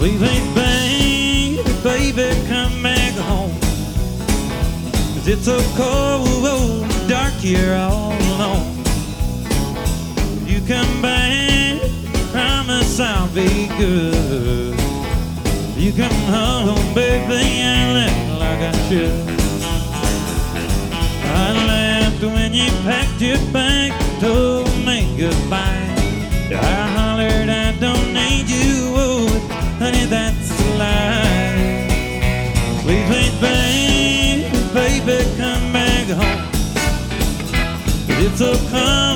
Sweet baby, baby, come back home. 'Cause it's so cold and dark here all alone. You come back, promise I'll be good. You come home, baby, and act like I should. I laughed when you packed your bag, told me goodbye. I hollered, I don't need you, oh, honey, that's a lie. Sweet, sweet baby, baby, come back home. 'Cause it's so cold